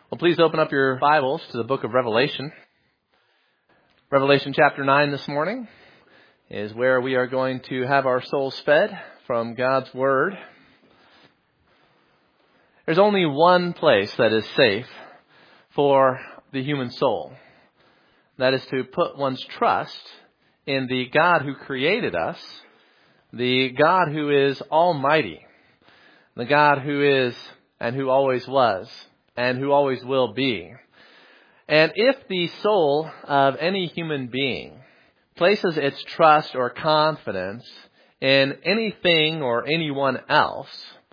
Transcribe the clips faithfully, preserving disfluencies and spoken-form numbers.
Well, please open up your Bibles to the book of Revelation. Revelation chapter nine this morning is where we are going to have our souls fed from God's Word. There's only one place that is safe for the human soul. That is to put one's trust in the God who created us, the God who is almighty, the God who is and who always was and who always will be. And if the soul of any human being places its trust or confidence in anything or anyone else,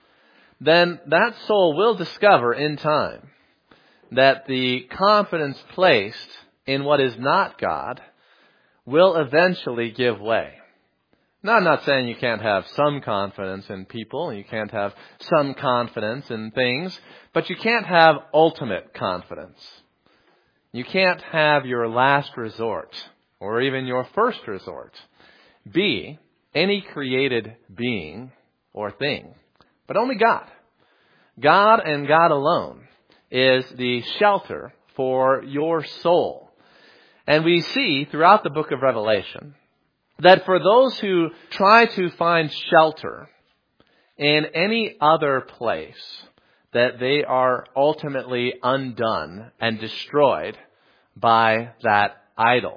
then that soul will discover in time that the confidence placed in what is not God will eventually give way. Now, I'm not saying you can't have some confidence in people, you can't have some confidence in things, but you can't have ultimate confidence. You can't have your last resort, or even your first resort, be any created being or thing, but only God. God and God alone is the shelter for your soul. And we see throughout the book of Revelation that for those who try to find shelter in any other place, that they are ultimately undone and destroyed by that idol.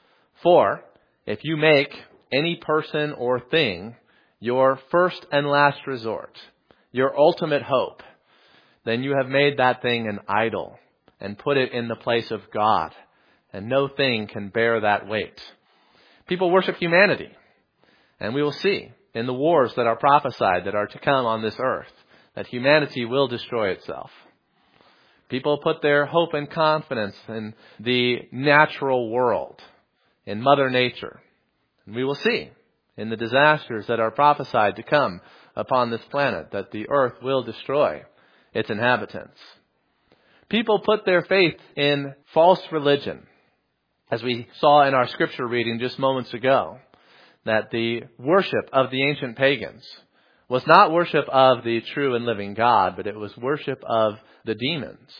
For if you make any person or thing your first and last resort, your ultimate hope, then you have made that thing an idol and put it in the place of God, and no thing can bear that weight. People worship humanity, and we will see in the wars that are prophesied that are to come on this earth that humanity will destroy itself. People put their hope and confidence in the natural world, in Mother Nature. And we will see in the disasters that are prophesied to come upon this planet that the earth will destroy its inhabitants. People put their faith in false religion, as we saw in our scripture reading just moments ago, that the worship of the ancient pagans was not worship of the true and living God, but it was worship of the demons.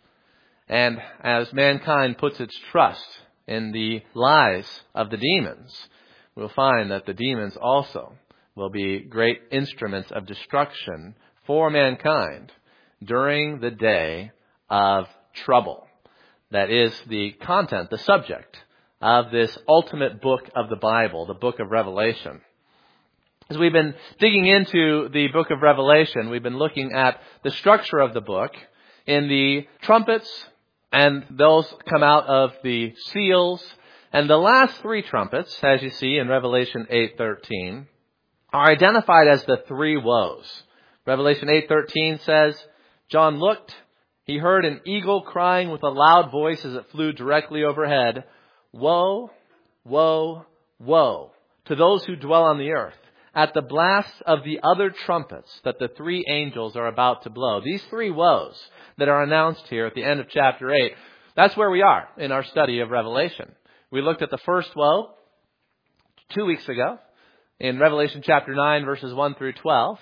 And as mankind puts its trust in the lies of the demons, we'll find that the demons also will be great instruments of destruction for mankind during the day of trouble. That is the content, the subject of this ultimate book of the Bible, the book of Revelation. As we've been digging into the book of Revelation, we've been looking at the structure of the book in the trumpets, and those come out of the seals. And the last three trumpets, as you see in Revelation eight thirteen, are identified as the three woes. Revelation eight thirteen says, John looked, he heard an eagle crying with a loud voice as it flew directly overhead, "Woe, woe, woe to those who dwell on the earth, at the blast of the other trumpets that the three angels are about to blow." These three woes that are announced here at the end of chapter eight, that's where we are in our study of Revelation. We looked at the first woe two weeks ago in Revelation chapter nine, verses one through twelve.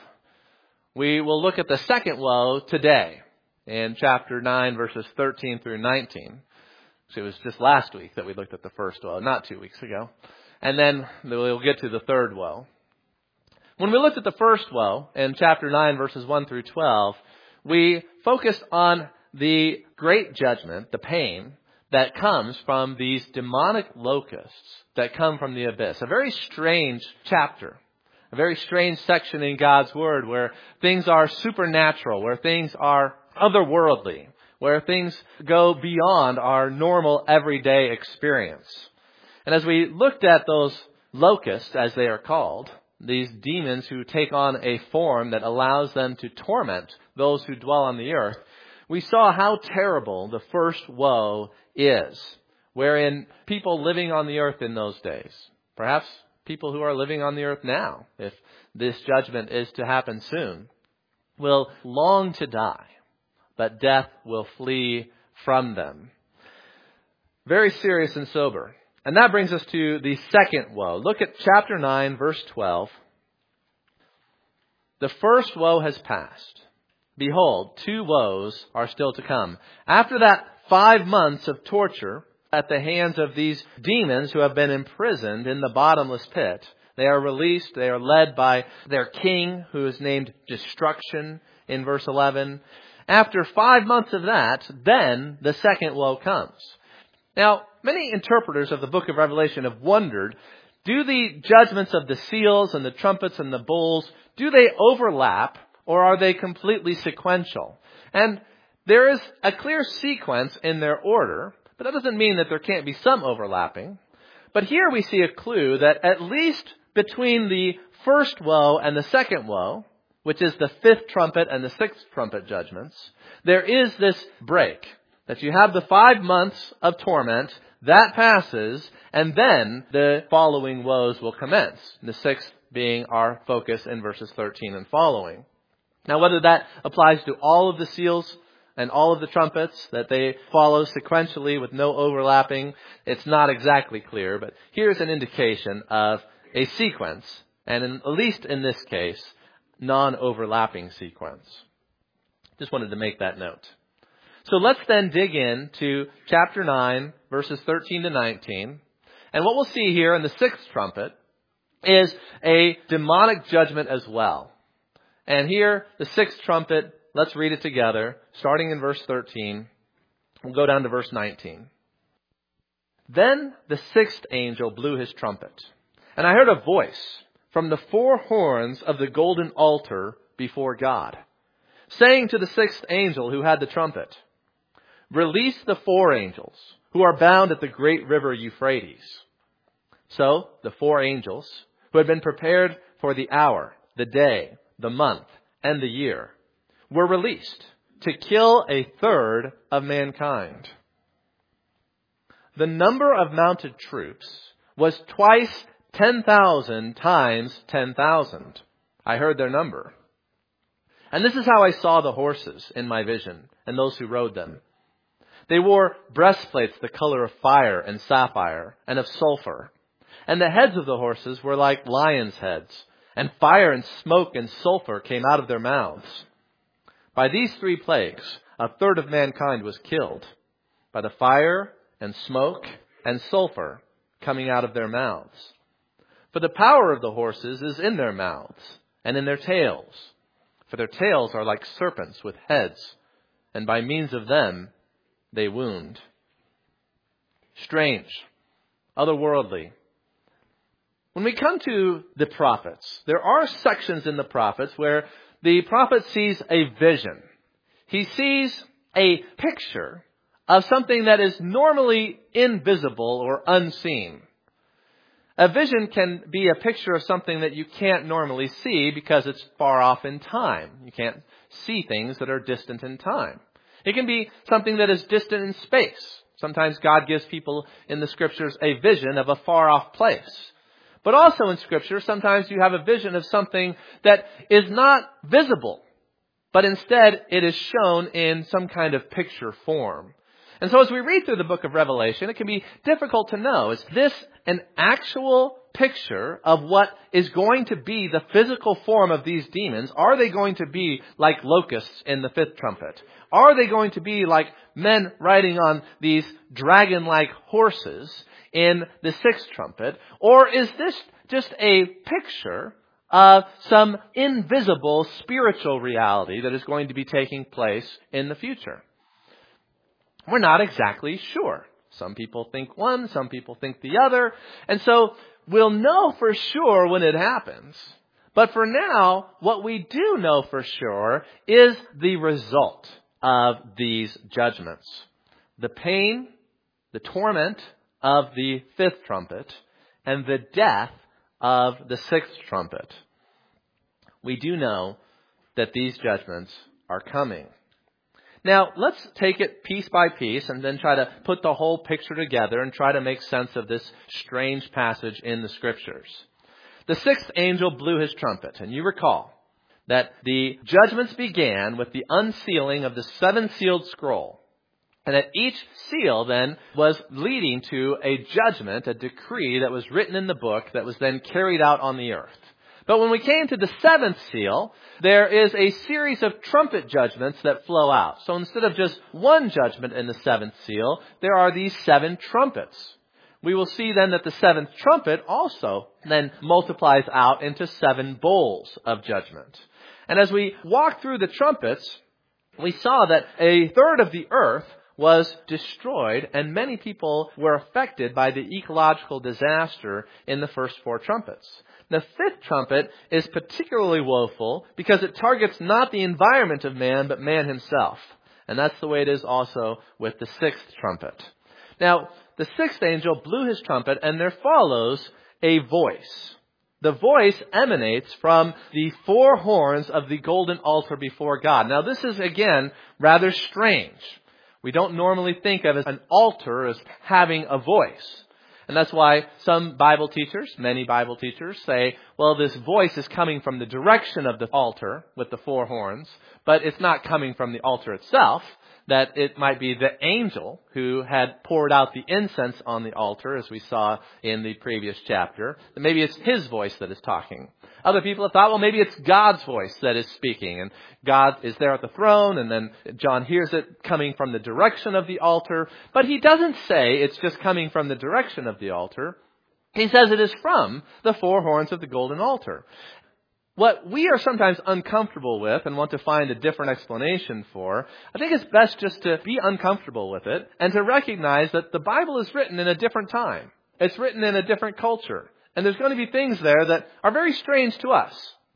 We will look at the second woe today in chapter nine, verses thirteen through nineteen. So it was just last week that we looked at the first woe, not two weeks ago. And then we'll get to the third woe. When we looked at the first woe in chapter nine, verses one through twelve, we focused on the great judgment, the pain that comes from these demonic locusts that come from the abyss. A very strange chapter. A very strange section in God's Word where things are supernatural, where things are otherworldly, where things go beyond our normal everyday experience. And as we looked at those locusts, as they are called, these demons who take on a form that allows them to torment those who dwell on the earth, we saw how terrible the first woe is, wherein people living on the earth in those days, perhaps people who are living on the earth now, if this judgment is to happen soon, will long to die, but death will flee from them. Very serious and sober. And that brings us to the second woe. Look at chapter nine, verse twelve. The first woe has passed. behold, two woes are still to come. After that five months of torture at the hands of these demons who have been imprisoned in the bottomless pit, they are released. They are led by their king, who is named Destruction in verse eleven. After five months of that, then the second woe comes. Now, many interpreters of the book of Revelation have wondered, do the judgments of the seals and the trumpets and the bowls, do they overlap, or are they completely sequential? And there is a clear sequence in their order, but that doesn't mean that there can't be some overlapping. But here we see a clue that at least between the first woe and the second woe, which is the fifth trumpet and the sixth trumpet judgments, there is this break. That you have the five months of torment, that passes, and then the following woes will commence. The sixth being our focus in verses thirteen and following. Now, whether that applies to all of the seals and all of the trumpets, that they follow sequentially with no overlapping, it's not exactly clear, but here's an indication of a sequence, and in, at least in this case, non-overlapping sequence. Just wanted to make that note. So let's then dig in to chapter nine, verses thirteen to nineteen. And what we'll see here in the sixth trumpet is a demonic judgment as well. And here, the sixth trumpet, let's read it together, starting in verse thirteen. We'll go down to verse nineteen. Then the sixth angel blew his trumpet, and I heard a voice from the four horns of the golden altar before God, saying to the sixth angel who had the trumpet, "Release the four angels who are bound at the great river Euphrates." So the four angels who had been prepared for the hour, the day, the month, and the year were released to kill a third of mankind. The number of mounted troops was twice ten thousand times ten thousand. I heard their number. And this is how I saw the horses in my vision and those who rode them. They wore breastplates the color of fire and sapphire and of sulfur. And the heads of the horses were like lions' heads, and fire and smoke and sulfur came out of their mouths. By these three plagues, a third of mankind was killed, by the fire and smoke and sulfur coming out of their mouths. For the power of the horses is in their mouths and in their tails. For their tails are like serpents with heads, and by means of them they wound. Strange, otherworldly. When we come to the prophets, there are sections in the prophets where the prophet sees a vision. He sees a picture of something that is normally invisible or unseen. A vision can be a picture of something that you can't normally see because it's far off in time. You can't see things that are distant in time. It can be something that is distant in space. Sometimes God gives people in the Scriptures a vision of a far off place. But also in Scripture, sometimes you have a vision of something that is not visible, but instead it is shown in some kind of picture form. And so as we read through the book of Revelation, it can be difficult to know, is this an actual picture of what is going to be the physical form of these demons? Are they going to be like locusts in the fifth trumpet? Are they going to be like men riding on these dragon-like horses in the sixth trumpet? Or is this just a picture of some invisible spiritual reality that is going to be taking place in the future? We're not exactly sure. Some people think one, some people think the other. And so we'll know for sure when it happens. But for now, what we do know for sure is the result of these judgments. The pain, the torment of the fifth trumpet, and the death of the sixth trumpet. We do know that these judgments are coming. Now, let's take it piece by piece and then try to put the whole picture together and try to make sense of this strange passage in the Scriptures. The sixth angel blew his trumpet, and you recall that the judgments began with the unsealing of the seven-sealed scroll. And that each seal then was leading to a judgment, a decree that was written in the book that was then carried out on the earth. But when we came to the seventh seal, there is a series of trumpet judgments that flow out. So instead of just one judgment in the seventh seal, there are these seven trumpets. We will see then that the seventh trumpet also then multiplies out into seven bowls of judgment. And as we walk through the trumpets, we saw that a third of the earth was destroyed, and many people were affected by the ecological disaster in the first four trumpets. The fifth trumpet is particularly woeful because it targets not the environment of man, but man himself. And that's the way it is also with the sixth trumpet. Now, the sixth angel blew his trumpet, and there follows a voice. The voice emanates from the four horns of the golden altar before God. Now, this is, again, rather strange. We don't normally think of an altar as having a voice. And that's why some Bible teachers, many Bible teachers, say, well, this voice is coming from the direction of the altar with the four horns, but it's not coming from the altar itself, that it might be the angel who had poured out the incense on the altar, as we saw in the previous chapter. That maybe it's his voice that is talking. Other people have thought, well, maybe it's God's voice that is speaking, and God is there at the throne, and then John hears it coming from the direction of the altar. But he doesn't say it's just coming from the direction of the altar. He says it is from the four horns of the golden altar. What we are sometimes uncomfortable with and want to find a different explanation for, I think it's best just to be uncomfortable with it and to recognize that the Bible is written in a different time. It's written in a different culture. And there's going to be things there that are very strange to us.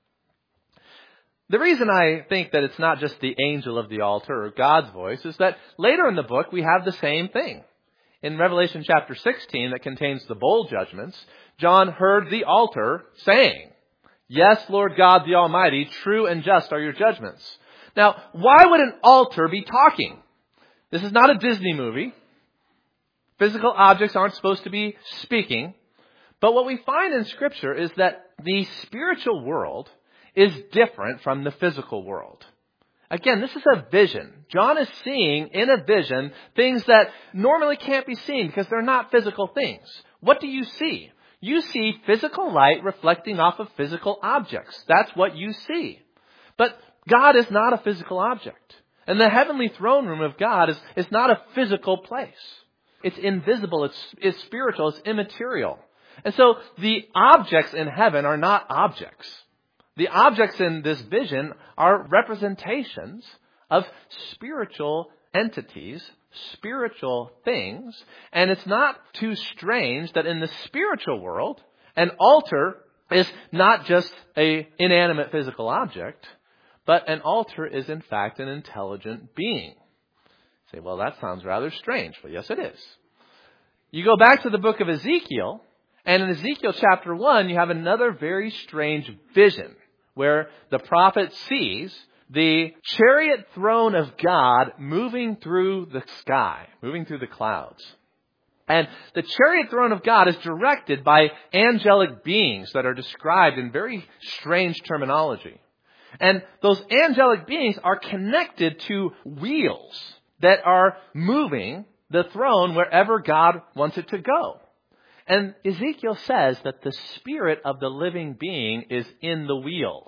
The reason I think that it's not just the angel of the altar or God's voice is that later in the book we have the same thing. In Revelation chapter sixteen, that contains the bowl judgments, John heard the altar saying, "Yes, Lord God the Almighty, true and just are your judgments." Now, why would an altar be talking? This is not a Disney movie. Physical objects aren't supposed to be speaking. But what we find in Scripture is that the spiritual world is different from the physical world. Again, this is a vision. John is seeing in a vision things that normally can't be seen because they're not physical things. What do you see? You see physical light reflecting off of physical objects. That's what you see. But God is not a physical object. And the heavenly throne room of God is, is not a physical place. It's invisible. It's, it's spiritual. It's immaterial. And so the objects in heaven are not objects. The objects in this vision are representations of spiritual entities, spiritual things. And it's not too strange that in the spiritual world, an altar is not just an inanimate physical object, but an altar is in fact an intelligent being. You say, well, that sounds rather strange. Well, yes, it is. You go back to the book of Ezekiel, and in Ezekiel chapter one, you have another very strange vision where the prophet sees the chariot throne of God moving through the sky, moving through the clouds. And the chariot throne of God is directed by angelic beings that are described in very strange terminology. And those angelic beings are connected to wheels that are moving the throne wherever God wants it to go. And Ezekiel says that the spirit of the living being is in the wheels.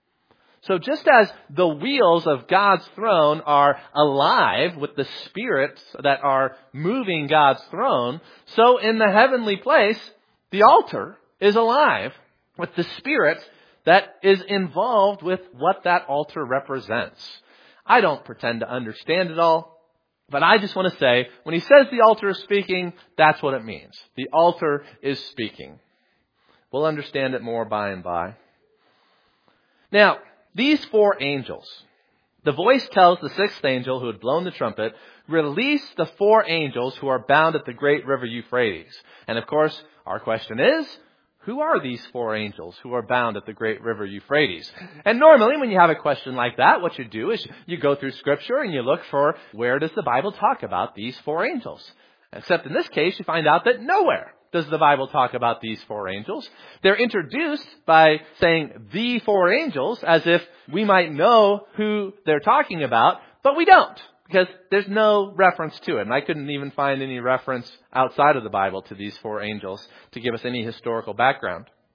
So just as the wheels of God's throne are alive with the spirits that are moving God's throne, so in the heavenly place, the altar is alive with the spirit that is involved with what that altar represents. I don't pretend to understand it all. But I just want to say, when he says the altar is speaking, that's what it means. The altar is speaking. We'll understand it more by and by. Now, these four angels, the voice tells the sixth angel who had blown the trumpet, release the four angels who are bound at the great river Euphrates. And of course, our question is, who are these four angels who are bound at the great river Euphrates? And normally when you have a question like that, what you do is you go through Scripture and you look for where does the Bible talk about these four angels. Except in this case, you find out that nowhere does the Bible talk about these four angels. They're introduced by saying the four angels as if we might know who they're talking about, but we don't. Because there's no reference to it. And I couldn't even find any reference outside of the Bible to these four angels to give us any historical background.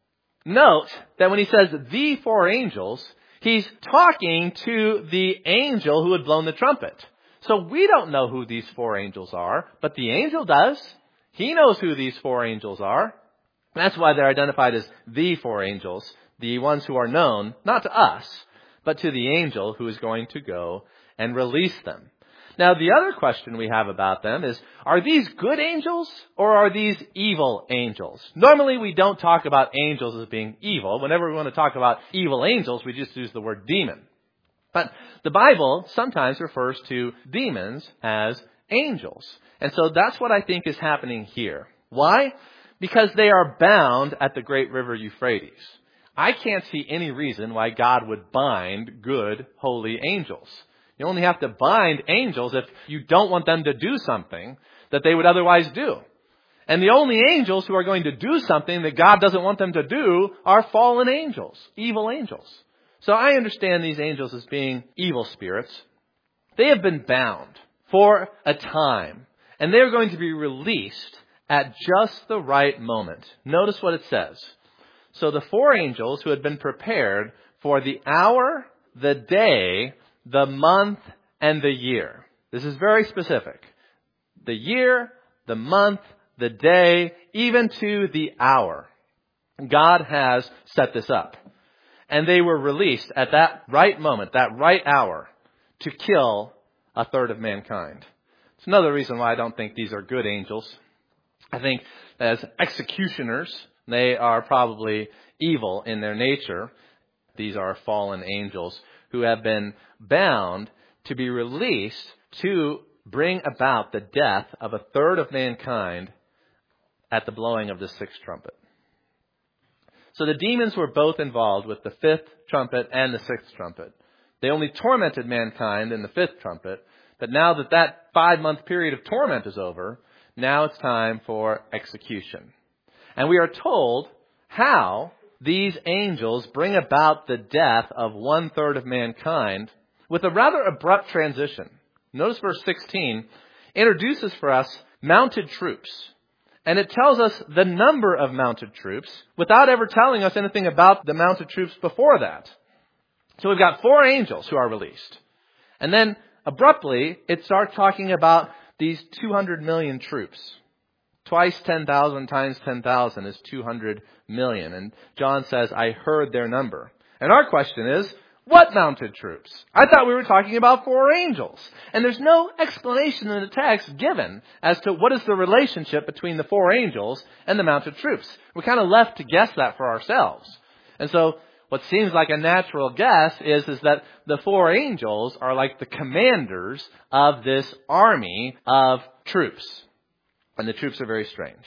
note that when he says the four angels, he's talking to the angel who had blown the trumpet. So we don't know who these four angels are, but the angel does. He knows who these four angels are. That's why they're identified as the four angels, the ones who are known, not to us, but to the angel who is going to go and release them. Now, the other question we have about them is, are these good angels or are these evil angels? Normally, we don't talk about angels as being evil. Whenever we want to talk about evil angels, we just use the word demon. But the Bible sometimes refers to demons as angels. And so that's what I think is happening here. Why? Because they are bound at the great river Euphrates. I can't see any reason why God would bind good, holy angels. You only have to bind angels if you don't want them to do something that they would otherwise do. And the only angels who are going to do something that God doesn't want them to do are fallen angels, evil angels. So I understand these angels as being evil spirits. They have been bound for a time, and they're going to be released at just the right moment. Notice what it says. So the four angels who had been prepared for the hour, the day, the month, and the year. This is very specific. The year, the month, the day, even to the hour. God has set this up. And they were released at that right moment, that right hour, to kill a third of mankind. It's another reason why I don't think these are good angels. I think as executioners, they are probably evil in their nature. These are fallen angels who have been bound to be released to bring about the death of a third of mankind at the blowing of the sixth trumpet. So the demons were both involved with the fifth trumpet and the sixth trumpet. They only tormented mankind in the fifth trumpet, but now that that five-month period of torment is over, now it's time for execution. And we are told how these angels bring about the death of one-third of mankind with a rather abrupt transition. Notice verse sixteen introduces for us mounted troops. And it tells us the number of mounted troops without ever telling us anything about the mounted troops before that. So we've got four angels who are released. And then abruptly, it starts talking about these two hundred million troops. Twice ten thousand times ten thousand is two hundred million. And John says, I heard their number. And our question is, what mounted troops? I thought we were talking about four angels. And there's no explanation in the text given as to what is the relationship between the four angels and the mounted troops. We're kind of left to guess that for ourselves. And so what seems like a natural guess is, is that the four angels are like the commanders of this army of troops. And the troops are very strange.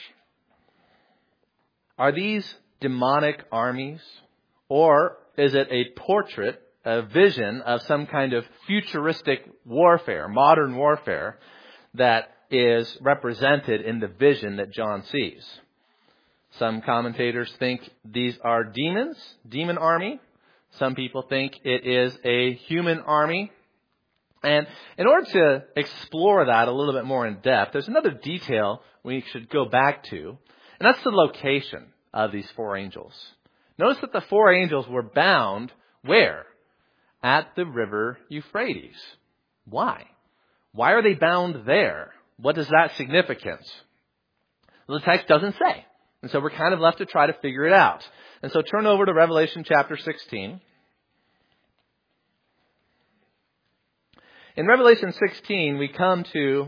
Are these demonic armies? Or is it a portrait, a vision of some kind of futuristic warfare, modern warfare, that is represented in the vision that John sees? Some commentators think these are demons, demon army. Some people think it is a human army. And in order to explore that a little bit more in depth, there's another detail we should go back to, and that's the location of these four angels. Notice that the four angels were bound where? At the river Euphrates. Why? Why are they bound there? What is that significance? Well, the text doesn't say. And so we're kind of left to try to figure it out. And so turn over to Revelation chapter sixteen. In Revelation sixteen, we come to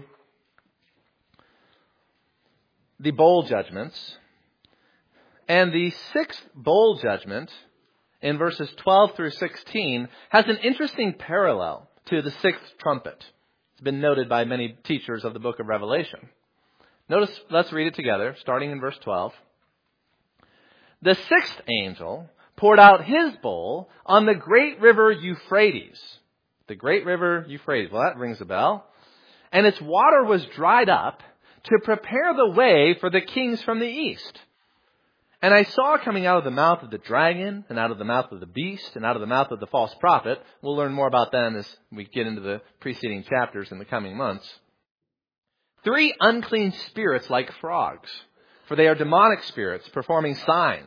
the bowl judgments. And the sixth bowl judgment, in verses twelve through sixteen, has an interesting parallel to the sixth trumpet. It's been noted by many teachers of the book of Revelation. Notice, let's read it together, starting in verse twelve. The sixth angel poured out his bowl on the great river Euphrates. The great river Euphrates. Well, that rings a bell. And its water was dried up to prepare the way for the kings from the east. And I saw coming out of the mouth of the dragon, and out of the mouth of the beast, and out of the mouth of the false prophet. We'll learn more about them as we get into the preceding chapters in the coming months. Three unclean spirits like frogs, for they are demonic spirits performing signs,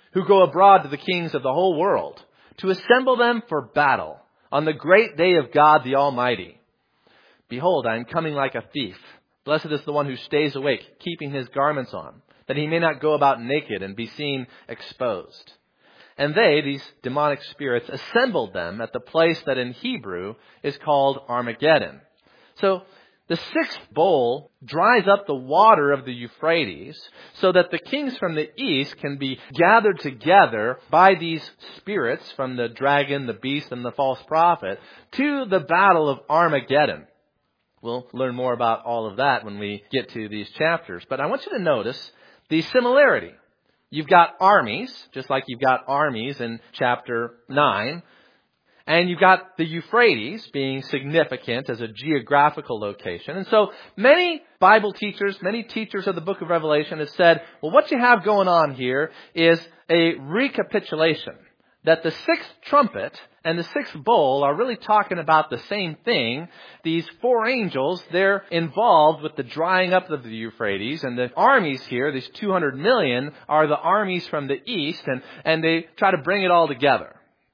who go abroad to the kings of the whole world, to assemble them for battle on the great day of God the Almighty. Behold, I am coming like a thief. Blessed is the one who stays awake, keeping his garments on, that he may not go about naked and be seen exposed. And they, these demonic spirits, assembled them at the place that in Hebrew is called Armageddon. So the sixth bowl dries up the water of the Euphrates so that the kings from the east can be gathered together by these spirits from the dragon, the beast, and the false prophet to the battle of Armageddon. We'll learn more about all of that when we get to these chapters. But I want you to notice the similarity. You've got armies, just like you've got armies in chapter nine. And you've got the Euphrates being significant as a geographical location. And so many Bible teachers, many teachers of the book of Revelation have said, well, what you have going on here is a recapitulation. That the sixth trumpet and the sixth bowl are really talking about the same thing. These four angels, they're involved with the drying up of the Euphrates. And the armies here, these two hundred million, are the armies from the east. And, and they try to bring it all together.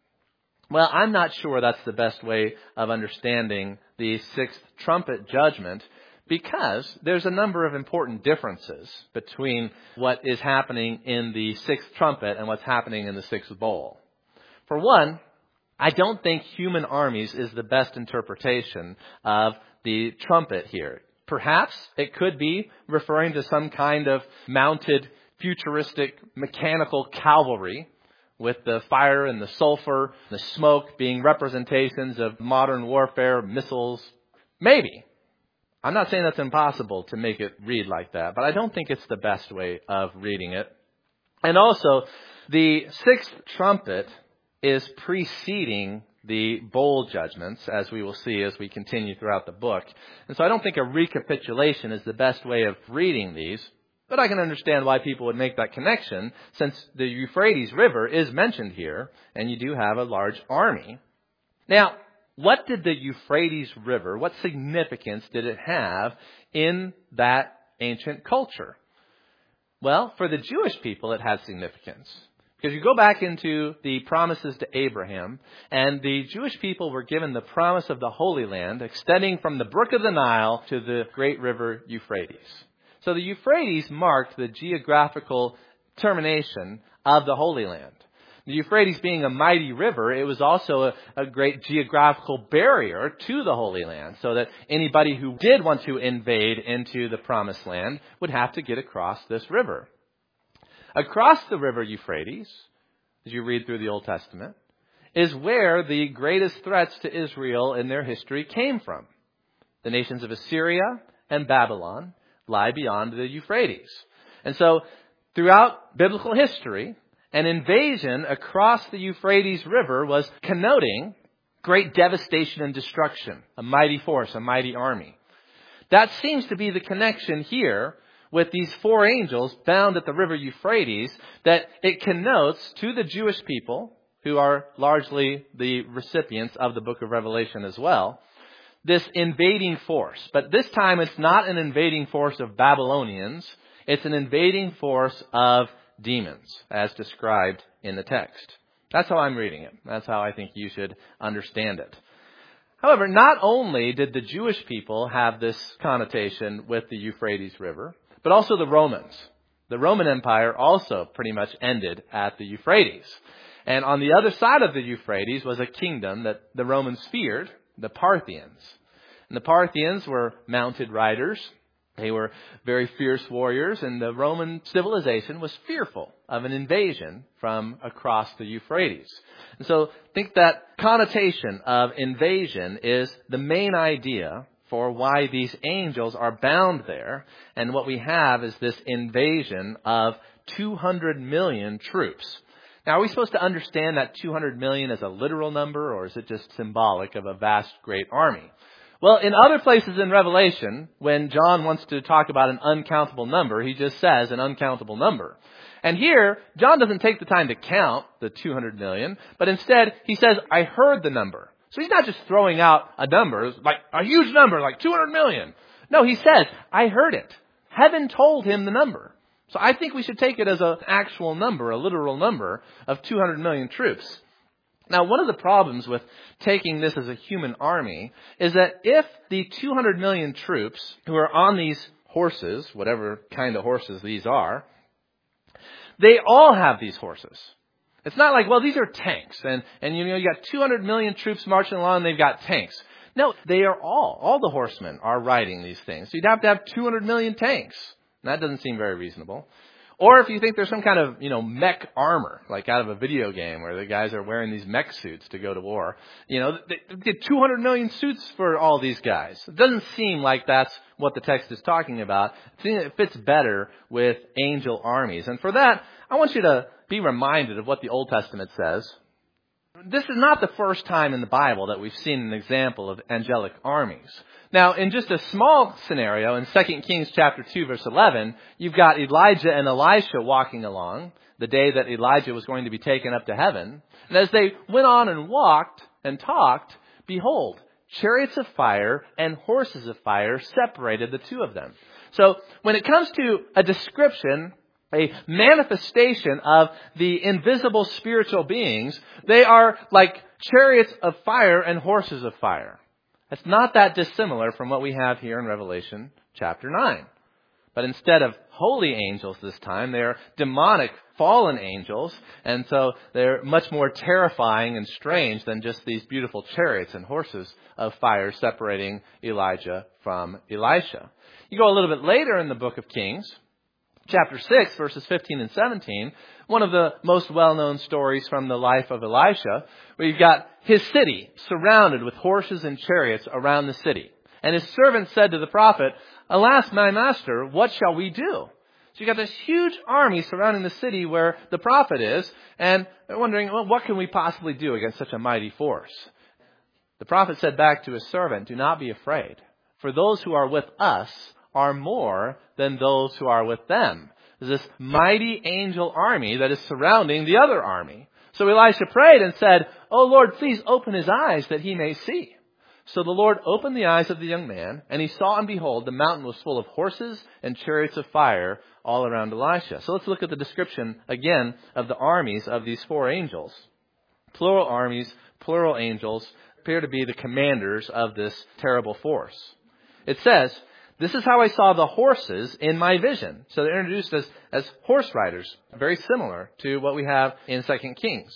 Well, I'm not sure that's the best way of understanding the sixth trumpet judgment, because there's a number of important differences between what is happening in the sixth trumpet and what's happening in the sixth bowl. For one, I don't think human armies is the best interpretation of the trumpet here. Perhaps it could be referring to some kind of mounted, futuristic, mechanical cavalry, with the fire and the sulfur, the smoke being representations of modern warfare, missiles. Maybe. I'm not saying that's impossible to make it read like that, but I don't think it's the best way of reading it. And also, the sixth trumpet is preceding the bowl judgments, as we will see as we continue throughout the book. And so I don't think a recapitulation is the best way of reading these. But I can understand why people would make that connection, since the Euphrates River is mentioned here, and you do have a large army. Now, what did the Euphrates River, what significance did it have in that ancient culture? Well, for the Jewish people, it had significance. Because you go back into the promises to Abraham, and the Jewish people were given the promise of the Holy Land, extending from the brook of the Nile to the great river Euphrates. So the Euphrates marked the geographical termination of the Holy Land. The Euphrates being a mighty river, it was also a, a great geographical barrier to the Holy Land, so that anybody who did want to invade into the Promised Land would have to get across this river. Across the river Euphrates, as you read through the Old Testament, is where the greatest threats to Israel in their history came from. The nations of Assyria and Babylon lie beyond the Euphrates. And so, throughout biblical history, an invasion across the Euphrates River was connoting great devastation and destruction, a mighty force, a mighty army. That seems to be the connection here with these four angels bound at the river Euphrates, that it connotes to the Jewish people, who are largely the recipients of the book of Revelation as well, this invading force. But this time it's not an invading force of Babylonians. It's an invading force of demons, as described in the text. That's how I'm reading it. That's how I think you should understand it. However, not only did the Jewish people have this connotation with the Euphrates River, but also the Romans. The Roman Empire also pretty much ended at the Euphrates. And on the other side of the Euphrates was a kingdom that the Romans feared, the Parthians. And the Parthians were mounted riders. They were very fierce warriors, and the Roman civilization was fearful of an invasion from across the Euphrates. And so I think that connotation of invasion is the main idea for why these angels are bound there. And what we have is this invasion of two hundred million troops. Now, are we supposed to understand that two hundred million as a literal number, or is it just symbolic of a vast, great army? Well, in other places in Revelation, when John wants to talk about an uncountable number, he just says an uncountable number. And here, John doesn't take the time to count the two hundred million, but instead he says, I heard the number. So he's not just throwing out a number, like a huge number, like two hundred million. No, he says, I heard it. Heaven told him the number. So I think we should take it as an actual number, a literal number of two hundred million troops. Now, one of the problems with taking this as a human army is that if the two hundred million troops who are on these horses, whatever kind of horses these are, they all have these horses. It's not like, well, these are tanks, and, and you know, you got two hundred million troops marching along, and they've got tanks. No, they are all, all the horsemen are riding these things. So you'd have to have two hundred million tanks. And that doesn't seem very reasonable. Or if you think there's some kind of, you know, mech armor, like out of a video game where the guys are wearing these mech suits to go to war. You know, they get two hundred million suits for all these guys. It doesn't seem like that's what the text is talking about. I think it fits better with angel armies. And for that, I want you to be reminded of what the Old Testament says. This is not the first time in the Bible that we've seen an example of angelic armies. Now, in just a small scenario, in Second Kings chapter two, verse eleven, you've got Elijah and Elisha walking along the day that Elijah was going to be taken up to heaven. And as they went on and walked and talked, behold, chariots of fire and horses of fire separated the two of them. So when it comes to a description, a manifestation of the invisible spiritual beings, they are like chariots of fire and horses of fire. It's not that dissimilar from what we have here in Revelation chapter nine. But instead of holy angels this time, they are demonic fallen angels. And so they're much more terrifying and strange than just these beautiful chariots and horses of fire separating Elijah from Elisha. You go a little bit later in the book of Kings, chapter six, verses fifteen and seventeen, one of the most well-known stories from the life of Elisha, where you've got his city surrounded with horses and chariots around the city. And his servant said to the prophet, "Alas, my master, what shall we do?" So you got this huge army surrounding the city where the prophet is, and they're wondering, well, what can we possibly do against such a mighty force? The prophet said back to his servant, "Do not be afraid, for those who are with us are more than those who are with them." There's this mighty angel army that is surrounding the other army. So Elisha prayed and said, "Oh Lord, please open his eyes that he may see." So the Lord opened the eyes of the young man, and he saw, and behold, the mountain was full of horses and chariots of fire all around Elisha. So let's look at the description again of the armies of these four angels. Plural armies, plural angels appear to be the commanders of this terrible force. It says, "This is how I saw the horses in my vision." So they're introduced as, as horse riders, very similar to what we have in Second Kings.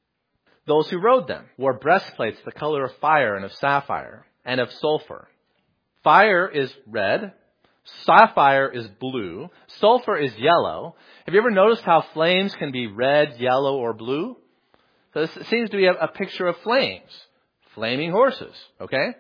"Those who rode them wore breastplates the color of fire and of sapphire and of sulfur." Fire is red. Sapphire is blue. Sulfur is yellow. Have you ever noticed how flames can be red, yellow, or blue? So this seems to be a, a picture of flames. Flaming horses, okay?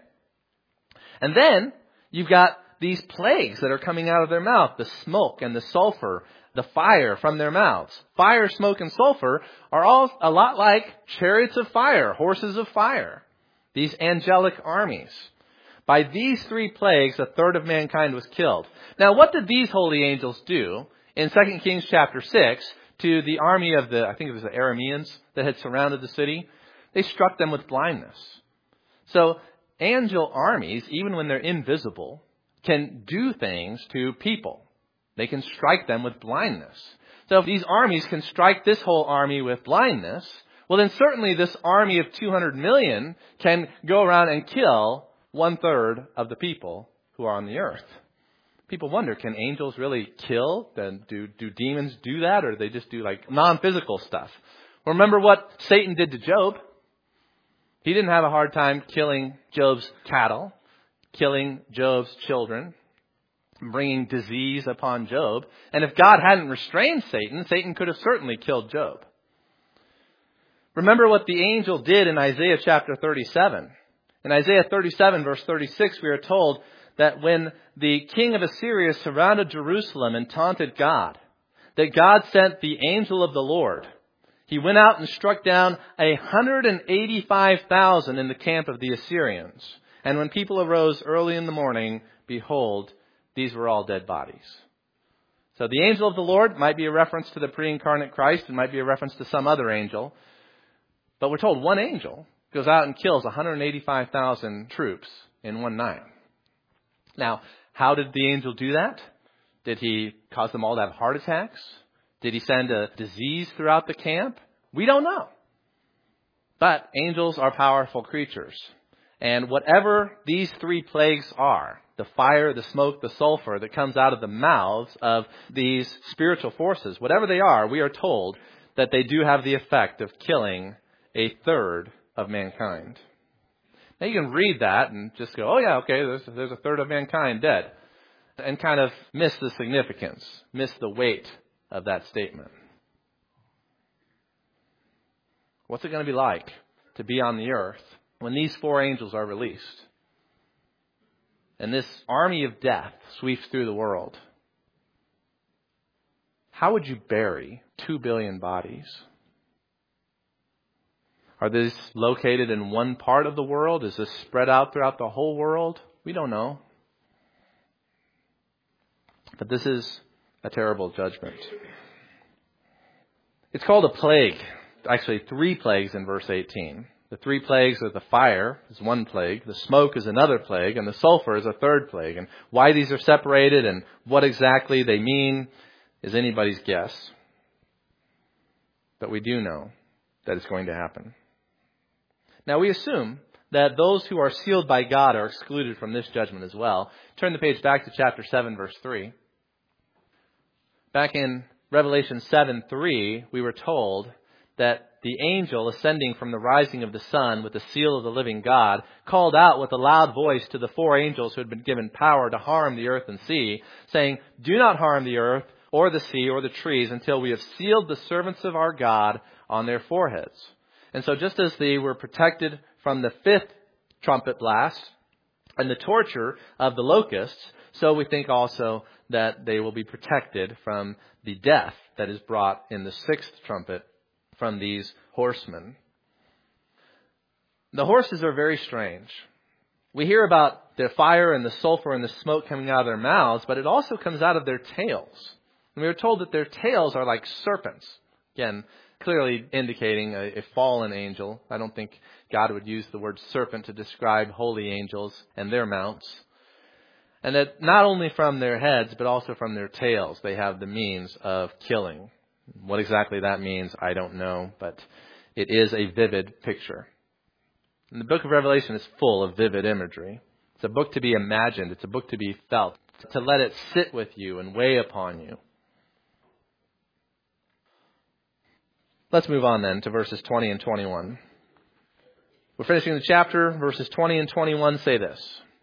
And then you've got these plagues that are coming out of their mouth, the smoke and the sulfur, the fire from their mouths. Fire, smoke, and sulfur are all a lot like chariots of fire, horses of fire. These angelic armies. By these three plagues, a third of mankind was killed. Now, what did these holy angels do in Second Kings chapter six to the army of the, I think it was the Arameans that had surrounded the city? They struck them with blindness. So, angel armies, even when they're invisible, can do things to people. They can strike them with blindness. So if these armies can strike this whole army with blindness, well then certainly this army of two hundred million can go around and kill one third of the people who are on the earth. People wonder, can angels really kill? Then do, do demons do that? Or do they just do like non-physical stuff? Well, remember what Satan did to Job? He didn't have a hard time killing Job's cattle, killing Job's children, bringing disease upon Job. And if God hadn't restrained Satan, Satan could have certainly killed Job. Remember what the angel did in Isaiah chapter thirty-seven. In Isaiah thirty-seven, verse thirty-six, we are told that when the king of Assyria surrounded Jerusalem and taunted God, that God sent the angel of the Lord. He went out and struck down one hundred eighty-five thousand in the camp of the Assyrians. And when people arose early in the morning, behold, these were all dead bodies. So the angel of the Lord might be a reference to the pre-incarnate Christ. It might be a reference to some other angel. But we're told one angel goes out and kills one hundred eighty-five thousand troops in one night. Now, how did the angel do that? Did he cause them all to have heart attacks? Did he send a disease throughout the camp? We don't know. But angels are powerful creatures. And whatever these three plagues are, the fire, the smoke, the sulfur that comes out of the mouths of these spiritual forces, whatever they are, we are told that they do have the effect of killing a third of mankind. Now you can read that and just go, oh yeah, okay, there's, there's a third of mankind dead. And kind of miss the significance, miss the weight of that statement. What's it going to be like to be on the earth when these four angels are released? And this army of death sweeps through the world. How would you bury two billion bodies? Are these located in one part of the world? Is this spread out throughout the whole world? We don't know. But this is a terrible judgment. It's called a plague. Actually, three plagues in verse eighteen. The three plagues are the fire is one plague, the smoke is another plague, and the sulfur is a third plague. And why these are separated and what exactly they mean is anybody's guess. But we do know that it's going to happen. Now we assume that those who are sealed by God are excluded from this judgment as well. Turn the page back to chapter seven, verse three. Back in Revelation seven three, we were told that the angel ascending from the rising of the sun with the seal of the living God called out with a loud voice to the four angels who had been given power to harm the earth and sea, saying, "Do not harm the earth or the sea or the trees until we have sealed the servants of our God on their foreheads." And so just as they were protected from the fifth trumpet blast and the torture of the locusts, so we think also that they will be protected from the death that is brought in the sixth trumpet from these horsemen. The horses are very strange. We hear about the fire and the sulfur and the smoke coming out of their mouths, but it also comes out of their tails. And we are told that their tails are like serpents. Again, clearly indicating a, a fallen angel. I don't think God would use the word serpent to describe holy angels and their mounts. And that not only from their heads, but also from their tails, they have the means of killing. What exactly that means, I don't know, but it is a vivid picture. And the book of Revelation is full of vivid imagery. It's a book to be imagined. It's a book to be felt, to let it sit with you and weigh upon you. Let's move on then to verses twenty and twenty-one. We're finishing the chapter. Verses twenty and twenty-one say this: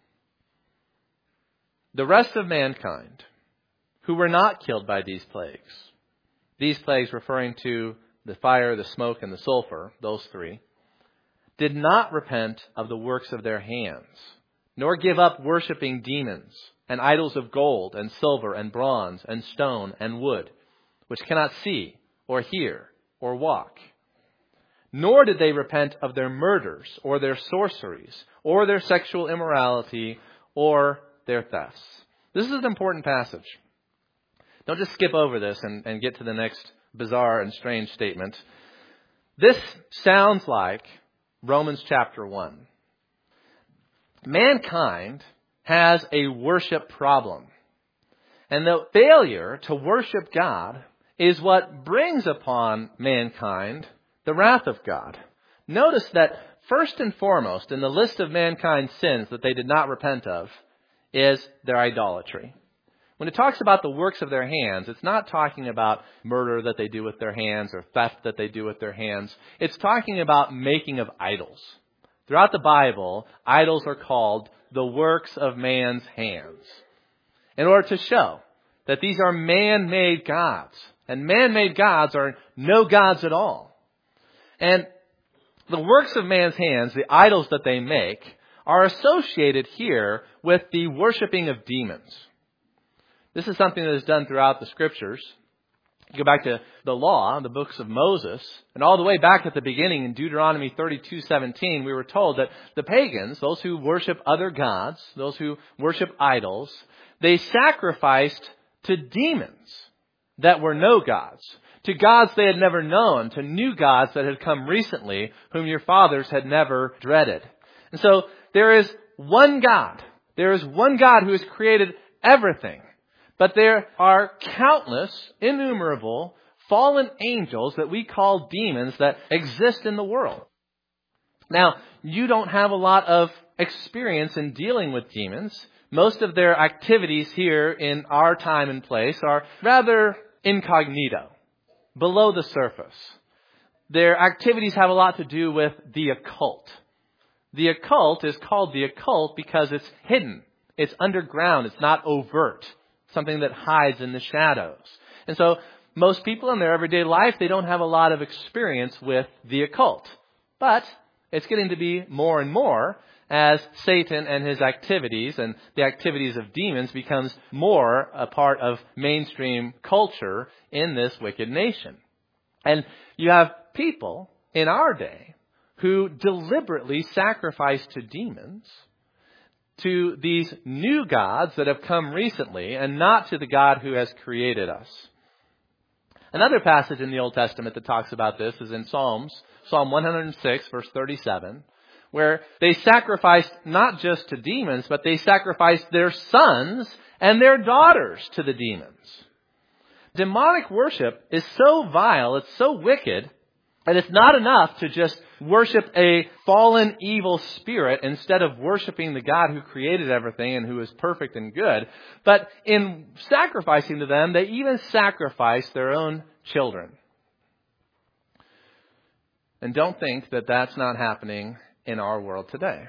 "The rest of mankind who were not killed by these plagues," these plagues referring to the fire, the smoke, and the sulfur, those three, "did not repent of the works of their hands, nor give up worshiping demons and idols of gold and silver and bronze and stone and wood, which cannot see or hear or walk. Nor did they repent of their murders or their sorceries or their sexual immorality or their thefts." This is an important passage. Don't just skip over this and, and get to the next bizarre and strange statement. This sounds like Romans chapter one. Mankind has a worship problem. And the failure to worship God is what brings upon mankind the wrath of God. Notice that first and foremost in the list of mankind's sins that they did not repent of is their idolatry. When it talks about the works of their hands, it's not talking about murder that they do with their hands or theft that they do with their hands. It's talking about making of idols. Throughout the Bible, idols are called the works of man's hands, in order to show that these are man-made gods. And man-made gods are no gods at all. And the works of man's hands, the idols that they make, are associated here with the worshiping of demons. This is something that is done throughout the Scriptures. You go back to the law, the books of Moses, and all the way back at the beginning in Deuteronomy thirty-two seventeen, we were told that the pagans, those who worship other gods, those who worship idols, they sacrificed to demons that were no gods, to gods they had never known, to new gods that had come recently, whom your fathers had never dreaded. And so there is one God. There is one God who has created everything. But there are countless, innumerable, fallen angels that we call demons that exist in the world. Now, you don't have a lot of experience in dealing with demons. Most of their activities here in our time and place are rather incognito, below the surface. Their activities have a lot to do with the occult. The occult is called the occult because it's hidden. It's underground. It's not overt. Something that hides in the shadows. And so most people in their everyday life, they don't have a lot of experience with the occult. But it's getting to be more and more as Satan and his activities and the activities of demons becomes more a part of mainstream culture in this wicked nation. And you have people in our day who deliberately sacrifice to demons, to these new gods that have come recently, and not to the God who has created us. Another passage in the Old Testament that talks about this is in Psalms, Psalm one hundred six, verse thirty-seven, where they sacrificed not just to demons, but they sacrificed their sons and their daughters to the demons. Demonic worship is so vile, it's so wicked, and it's not enough to just worship a fallen evil spirit instead of worshiping the God who created everything and who is perfect and good. But in sacrificing to them, they even sacrifice their own children. And don't think that that's not happening in our world today.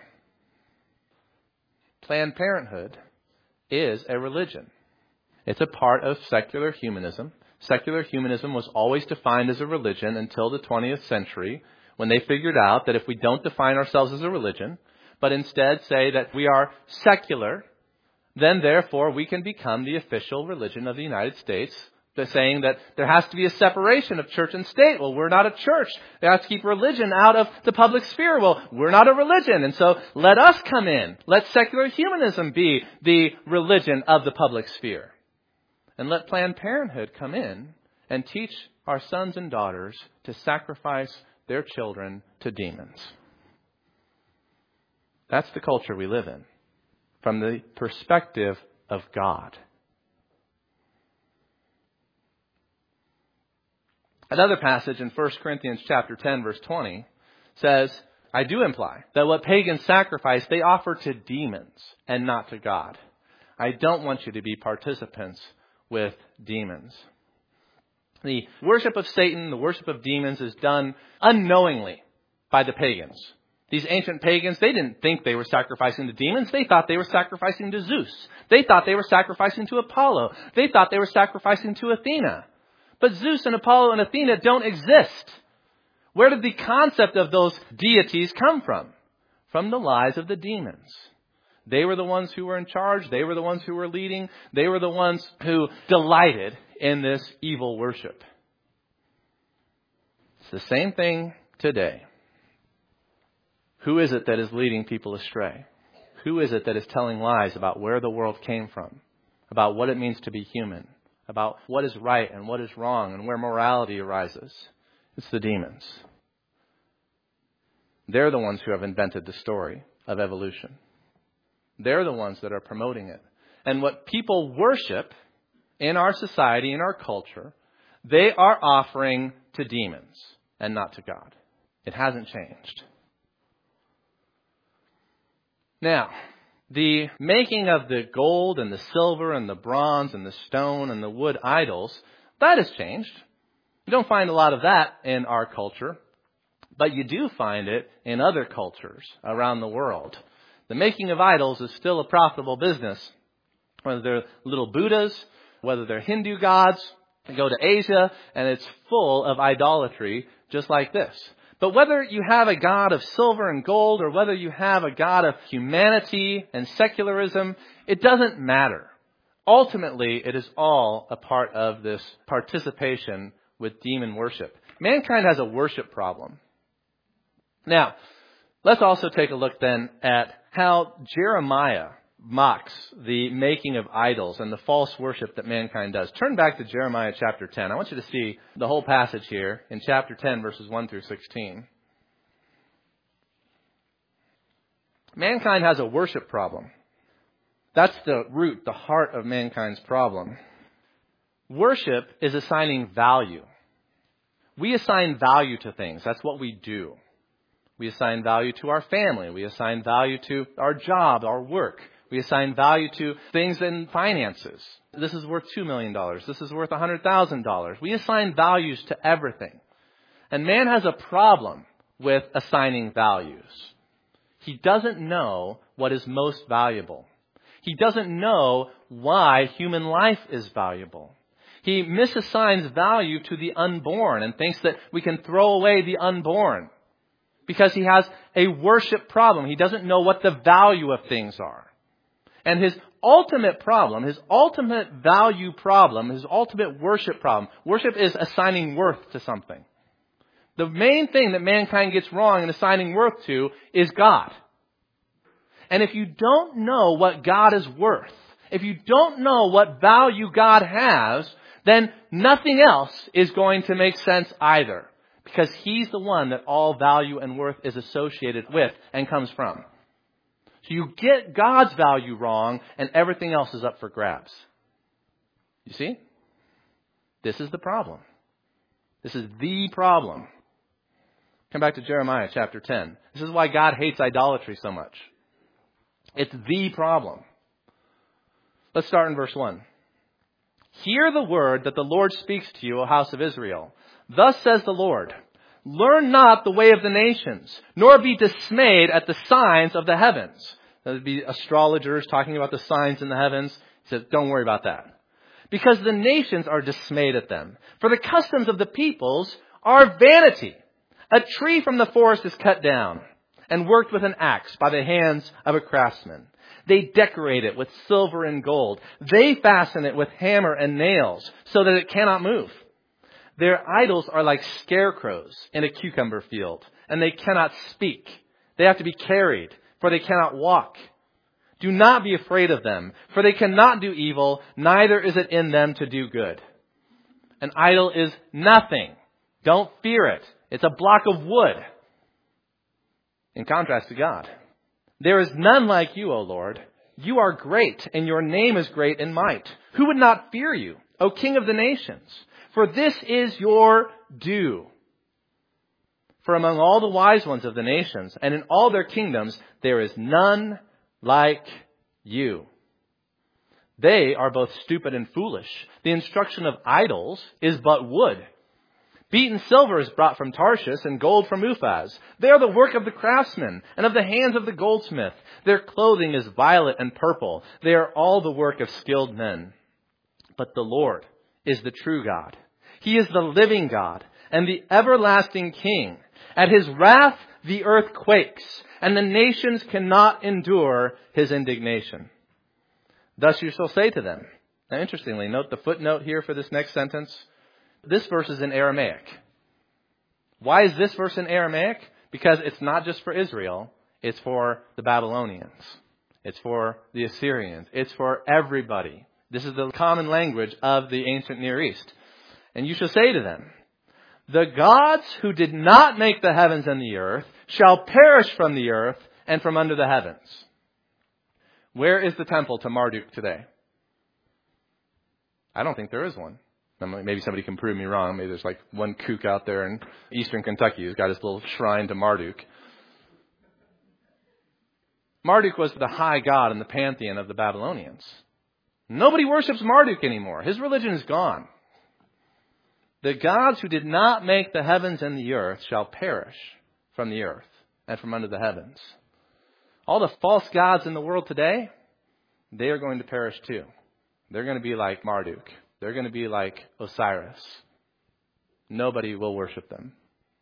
Planned Parenthood is a religion. It's a part of secular humanism. Secular humanism was always defined as a religion until the twentieth century, when they figured out that if we don't define ourselves as a religion, but instead say that we are secular, then therefore we can become the official religion of the United States. They're saying that there has to be a separation of church and state. Well, we're not a church. They have to keep religion out of the public sphere. Well, we're not a religion. And so let us come in. Let secular humanism be the religion of the public sphere. And let Planned Parenthood come in and teach our sons and daughters to sacrifice their children to demons. That's the culture we live in, from the perspective of God. Another passage in First Corinthians chapter ten, verse twenty says, I do imply that what pagans sacrifice, they offer to demons and not to God. I don't want you to be participants with demons. The worship of Satan, the worship of demons is done unknowingly by the pagans. These ancient pagans, they didn't think they were sacrificing to demons. They thought they were sacrificing to Zeus. They thought they were sacrificing to Apollo. They thought they were sacrificing to Athena. But Zeus and Apollo and Athena don't exist. Where did the concept of those deities come from? From the lies of the demons. They were the ones who were in charge. They were the ones who were leading. They were the ones who delighted in this evil worship. It's the same thing today. Who is it that is leading people astray? Who is it that is telling lies about where the world came from? About what it means to be human? About what is right and what is wrong and where morality arises? It's the demons. They're the ones who have invented the story of evolution. They're the ones that are promoting it. And what people worship in our society, in our culture, they are offering to demons and not to God. It hasn't changed. Now, the making of the gold and the silver and the bronze and the stone and the wood idols, that has changed. You don't find a lot of that in our culture, but you do find it in other cultures around the world. The making of idols is still a profitable business. Whether they're little Buddhas, whether they're Hindu gods, you go to Asia and it's full of idolatry just like this. But whether you have a God of silver and gold or whether you have a God of humanity and secularism, it doesn't matter. Ultimately, it is all a part of this participation with demon worship. Mankind has a worship problem. Now, let's also take a look then at how Jeremiah mocks the making of idols and the false worship that mankind does. Turn back to Jeremiah chapter ten. I want you to see the whole passage here in chapter ten, verses one through sixteen. Mankind has a worship problem. That's the root, the heart of mankind's problem. Worship is assigning value. We assign value to things. That's what we do. We assign value to our family. We assign value to our job, our work. We assign value to things in finances. This is worth two million dollars. This is worth one hundred thousand dollars. We assign values to everything. And man has a problem with assigning values. He doesn't know what is most valuable. He doesn't know why human life is valuable. He misassigns value to the unborn and thinks that we can throw away the unborn because he has a worship problem. He doesn't know what the value of things are. And his ultimate problem, his ultimate value problem, his ultimate worship problem, worship is assigning worth to something. The main thing that mankind gets wrong in assigning worth to is God. And if you don't know what God is worth, if you don't know what value God has, then nothing else is going to make sense either. Because He's the one that all value and worth is associated with and comes from. So you get God's value wrong and everything else is up for grabs. You see? This is the problem. This is the problem. Come back to Jeremiah chapter ten. This is why God hates idolatry so much. It's the problem. Let's start in verse one. Hear the word that the Lord speaks to you, O house of Israel. Thus says the Lord, learn not the way of the nations, nor be dismayed at the signs of the heavens. That would be astrologers talking about the signs in the heavens. He said, don't worry about that. Because the nations are dismayed at them. For the customs of the peoples are vanity. A tree from the forest is cut down and worked with an axe by the hands of a craftsman. They decorate it with silver and gold. They fasten it with hammer and nails so that it cannot move. Their idols are like scarecrows in a cucumber field, and they cannot speak. They have to be carried, for they cannot walk. Do not be afraid of them, for they cannot do evil, neither is it in them to do good. An idol is nothing. Don't fear it. It's a block of wood. In contrast to God. There is none like you, O Lord. You are great, and your name is great in might. Who would not fear you, O King of the nations? For this is your due. For among all the wise ones of the nations, and in all their kingdoms, there is none like you. They are both stupid and foolish. The instruction of idols is but wood. Beaten silver is brought from Tarshish and gold from Uphaz. They are the work of the craftsman and of the hands of the goldsmith. Their clothing is violet and purple. They are all the work of skilled men. But the Lord is the true God. He is the living God and the everlasting King. At His wrath, the earth quakes, and the nations cannot endure His indignation. Thus you shall say to them. Now, interestingly, note the footnote here for this next sentence. This verse is in Aramaic. Why is this verse in Aramaic? Because it's not just for Israel. It's for the Babylonians. It's for the Assyrians. It's for everybody. This is the common language of the ancient Near East. And you shall say to them, the gods who did not make the heavens and the earth shall perish from the earth and from under the heavens. Where is the temple to Marduk today? I don't think there is one. Maybe somebody can prove me wrong. Maybe there's like one kook out there in eastern Kentucky who's got his little shrine to Marduk. Marduk was the high god in the pantheon of the Babylonians. Nobody worships Marduk anymore. His religion is gone. The gods who did not make the heavens and the earth shall perish from the earth and from under the heavens. All the false gods in the world today, they are going to perish too. They're going to be like Marduk. They're going to be like Osiris. Nobody will worship them.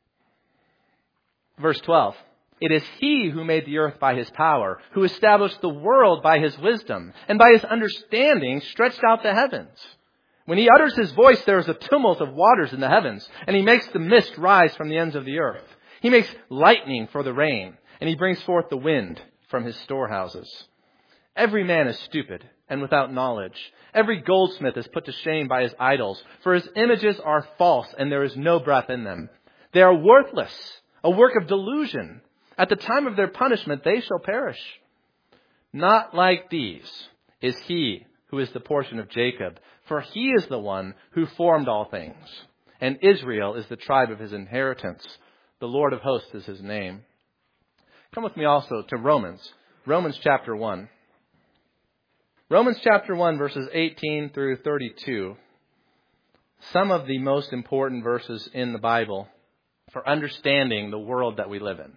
Verse twelve. It is He who made the earth by His power, who established the world by His wisdom, and by His understanding stretched out the heavens. When He utters His voice, there is a tumult of waters in the heavens, and He makes the mist rise from the ends of the earth. He makes lightning for the rain, and He brings forth the wind from His storehouses. Every man is stupid and without knowledge. Every goldsmith is put to shame by his idols, for his images are false, and there is no breath in them. They are worthless, a work of delusion. At the time of their punishment, they shall perish. Not like these, is he who is the portion of Jacob, for he is the one who formed all things. And Israel is the tribe of his inheritance. The Lord of hosts is his name. Come with me also to Romans. Romans chapter one. Romans chapter one, verses eighteen through thirty-two. Some of the most important verses in the Bible for understanding the world that we live in.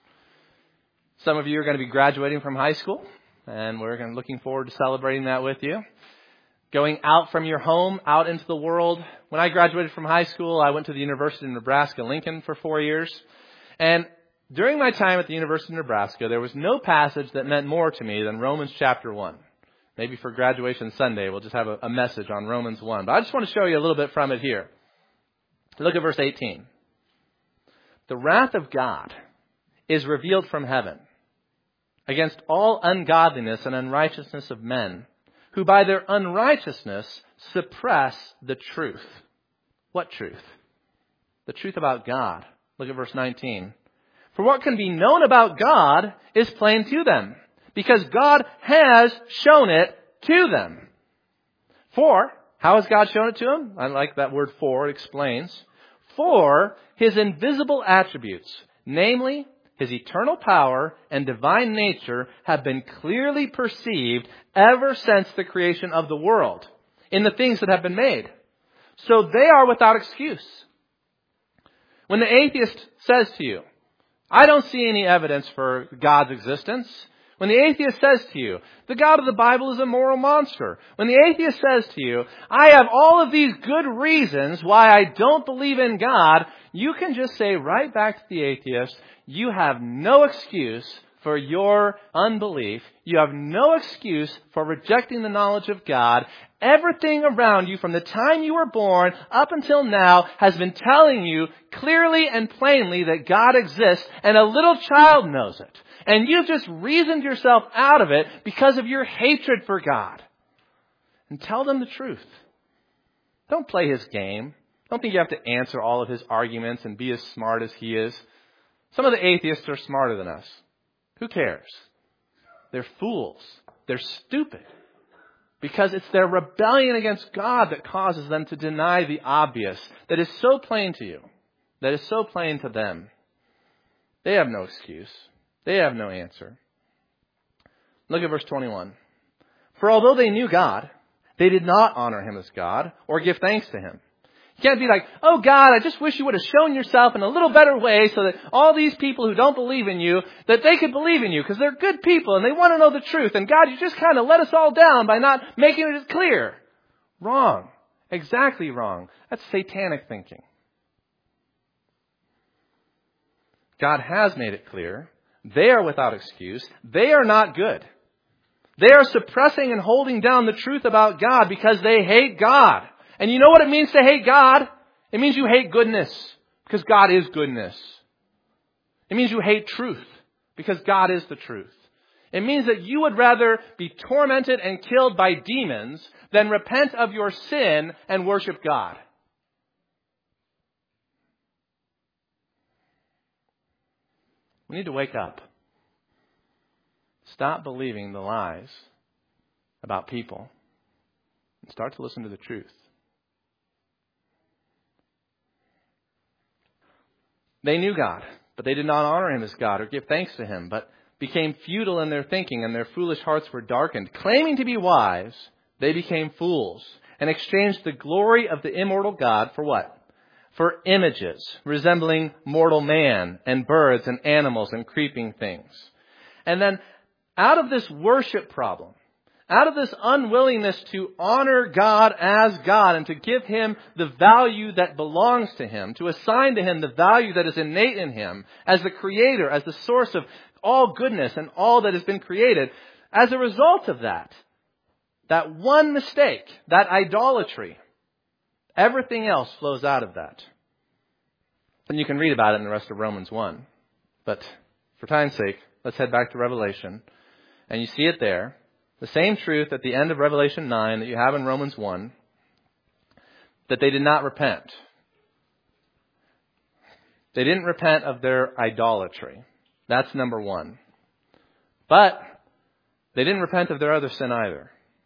Some of you are going to be graduating from high school, and we're going to looking forward to celebrating that with you. Going out from your home, out into the world. When I graduated from high school, I went to the University of Nebraska-Lincoln for four years. And during my time at the University of Nebraska, there was no passage that meant more to me than Romans chapter one. Maybe for graduation Sunday, we'll just have a, a message on Romans one. But I just want to show you a little bit from it here. Look at verse eighteen. The wrath of God is revealed from heaven against all ungodliness and unrighteousness of men, who by their unrighteousness suppress the truth. What truth? The truth about God. Look at verse nineteen. For what can be known about God is plain to them, because God has shown it to them. For, how has God shown it to them? I like that word for, it explains. For his invisible attributes, namely his eternal power and divine nature, have been clearly perceived ever since the creation of the world in the things that have been made. So they are without excuse. When the atheist says to you, I don't see any evidence for God's existence. When the atheist says to you, the God of the Bible is a moral monster. When the atheist says to you, I have all of these good reasons why I don't believe in God, you can just say right back to the atheist, you have no excuse for your unbelief. You have no excuse for rejecting the knowledge of God. Everything around you from the time you were born up until now has been telling you clearly and plainly that God exists, and a little child knows it. And you've just reasoned yourself out of it because of your hatred for God. And tell them the truth. Don't play his game. Don't think you have to answer all of his arguments and be as smart as he is. Some of the atheists are smarter than us. Who cares? They're fools. They're stupid. Because it's their rebellion against God that causes them to deny the obvious that is so plain to you, that is so plain to them. They have no excuse. They have no answer. Look at verse twenty-one. For although they knew God, they did not honor him as God or give thanks to him. You can't be like, oh God, I just wish you would have shown yourself in a little better way so that all these people who don't believe in you, that they could believe in you because they're good people and they want to know the truth. And God, you just kind of let us all down by not making it clear. Wrong. Exactly wrong. That's satanic thinking. God has made it clear. They are without excuse. They are not good. They are suppressing and holding down the truth about God because they hate God. And you know what it means to hate God? It means you hate goodness because God is goodness. It means you hate truth because God is the truth. It means that you would rather be tormented and killed by demons than repent of your sin and worship God. We need to wake up. Stop believing the lies about people and start to listen to the truth. They knew God, but they did not honor him as God or give thanks to him, but became futile in their thinking, and their foolish hearts were darkened. Claiming to be wise, they became fools and exchanged the glory of the immortal God for what? For images resembling mortal man and birds and animals and creeping things. And then out of this worship problem, out of this unwillingness to honor God as God and to give him the value that belongs to him, to assign to him the value that is innate in him as the creator, as the source of all goodness and all that has been created, as a result of that, that one mistake, that idolatry, everything else flows out of that. And you can read about it in the rest of Romans one. But for time's sake, let's head back to Revelation. And you see it there. The same truth at the end of Revelation nine that you have in Romans one. That they did not repent. They didn't repent of their idolatry. That's number one. But they didn't repent of their other sin either.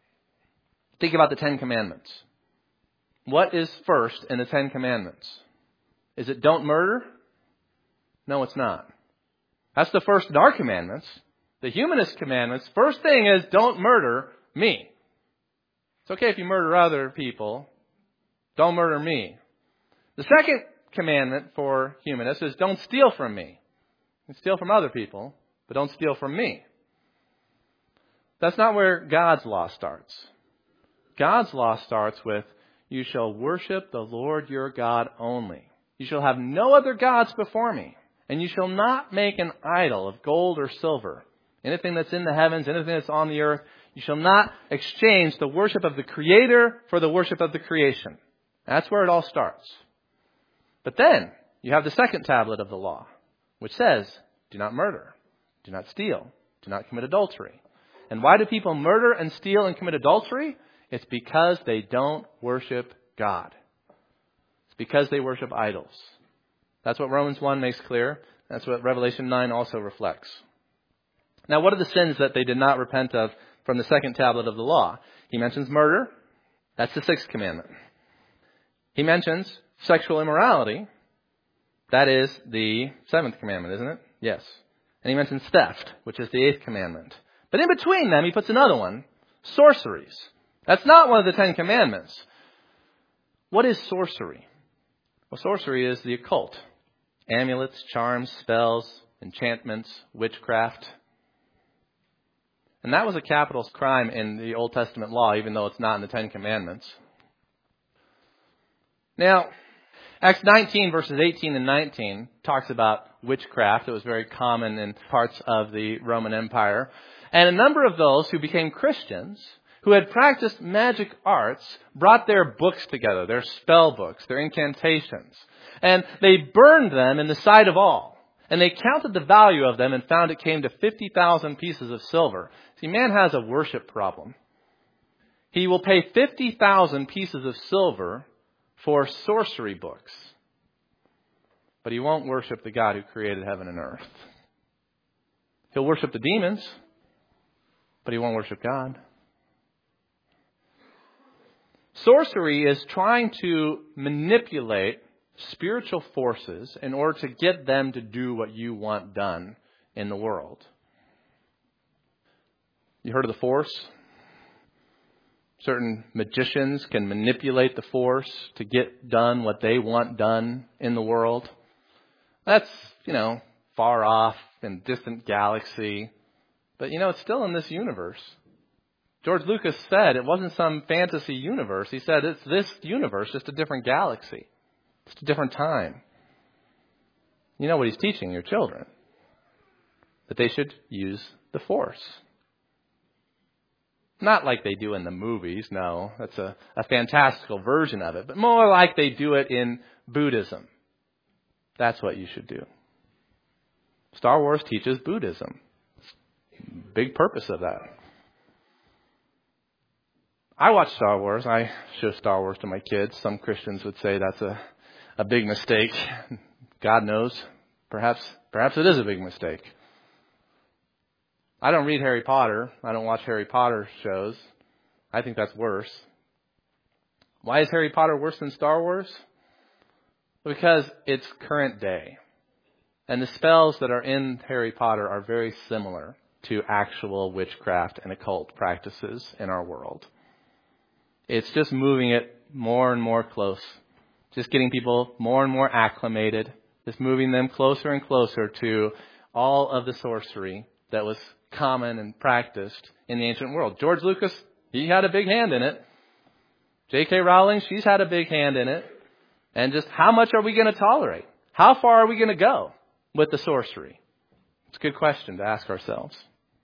Think about the Ten Commandments. What is first in the Ten Commandments? Is it don't murder? No, it's not. That's the first in our commandments. The humanist commandments, first thing is don't murder me. It's okay if you murder other people. Don't murder me. The second commandment for humanists is don't steal from me. You can steal from other people, but don't steal from me. That's not where God's law starts. God's law starts with, you shall worship the Lord your God only. You shall have no other gods before me. And you shall not make an idol of gold or silver. Anything that's in the heavens, anything that's on the earth. You shall not exchange the worship of the Creator for the worship of the creation. That's where it all starts. But then you have the second tablet of the law, which says, do not murder, do not steal, do not commit adultery. And why do people murder and steal and commit adultery? It's because they don't worship God. It's because they worship idols. That's what Romans one makes clear. That's what Revelation nine also reflects. Now, what are the sins that they did not repent of from the second tablet of the law? He mentions murder. That's the sixth commandment. He mentions sexual immorality. That is the seventh commandment, isn't it? Yes. And he mentions theft, which is the eighth commandment. But in between them, he puts another one, sorceries. That's not one of the Ten Commandments. What is sorcery? Well, sorcery is the occult. Amulets, charms, spells, enchantments, witchcraft. And that was a capital crime in the Old Testament law, even though it's not in the Ten Commandments. Now, Acts nineteen, verses eighteen and nineteen, talks about witchcraft. It was very common in parts of the Roman Empire. And a number of those who became Christians, who had practiced magic arts, brought their books together, their spell books, their incantations. And they burned them in the sight of all. And they counted the value of them and found it came to fifty thousand pieces of silver. See, man has a worship problem. He will pay fifty thousand pieces of silver for sorcery books. But he won't worship the God who created heaven and earth. He'll worship the demons, but he won't worship God. Sorcery is trying to manipulate spiritual forces in order to get them to do what you want done in the world. You heard of the Force? Certain magicians can manipulate the Force to get done what they want done in the world. That's, you know, far off in a distant galaxy. But, you know, it's still in this universe. George Lucas said it wasn't some fantasy universe. He said it's this universe, just a different galaxy. Just a different time. You know what he's teaching your children? That they should use the Force. Not like they do in the movies, no. That's a, a fantastical version of it. But more like they do it in Buddhism. That's what you should do. Star Wars teaches Buddhism. Big purpose of that. I watch Star Wars. I show Star Wars to my kids. Some Christians would say that's a, a big mistake. God knows. Perhaps, perhaps it is a big mistake. I don't read Harry Potter. I don't watch Harry Potter shows. I think that's worse. Why is Harry Potter worse than Star Wars? Because it's current day. And the spells that are in Harry Potter are very similar to actual witchcraft and occult practices in our world. It's just moving it more and more close. Just getting people more and more acclimated. Just moving them closer and closer to all of the sorcery that was common and practiced in the ancient world. George Lucas, he had a big hand in it. J K Rowling, she's had a big hand in it. And just how much are we going to tolerate? How far are we going to go with the sorcery? It's a good question to ask ourselves.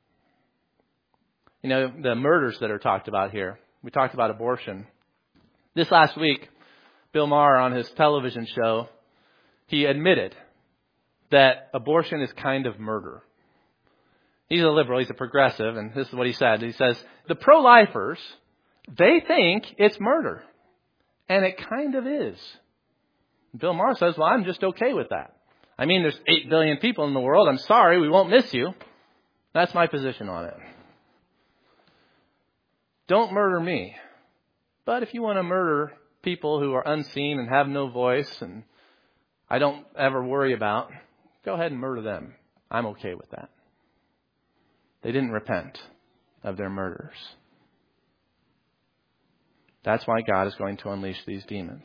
You know, the murders that are talked about here. We talked about abortion. This last week, Bill Maher on his television show, he admitted that abortion is kind of murder. He's a liberal, he's a progressive, and this is what he said. He says, the pro-lifers, they think it's murder. And it kind of is. Bill Maher says, well, I'm just okay with that. I mean, there's eight billion people in the world. I'm sorry, we won't miss you. That's my position on it. Don't murder me. But if you want to murder people who are unseen and have no voice and I don't ever worry about, go ahead and murder them. I'm okay with that. They didn't repent of their murders. That's why God is going to unleash these demons.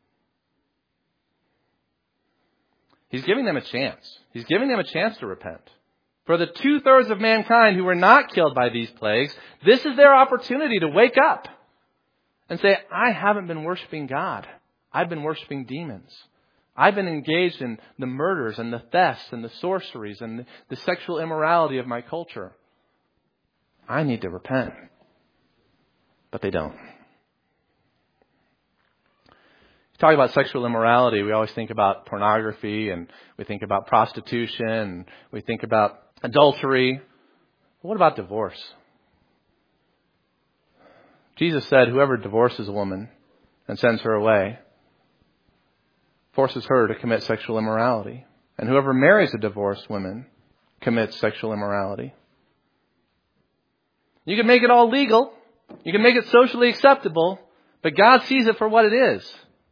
He's giving them a chance. He's giving them a chance to repent. For the two-thirds of mankind who were not killed by these plagues, this is their opportunity to wake up and say, I haven't been worshiping God. I've been worshiping demons. I've been engaged in the murders and the thefts and the sorceries and the, the sexual immorality of my culture. I need to repent. But they don't. Talk about sexual immorality, we always think about pornography and we think about prostitution and we think about adultery. What about divorce? Jesus said whoever divorces a woman and sends her away forces her to commit sexual immorality. And whoever marries a divorced woman commits sexual immorality. You can make it all legal. You can make it socially acceptable. But God sees it for what it is.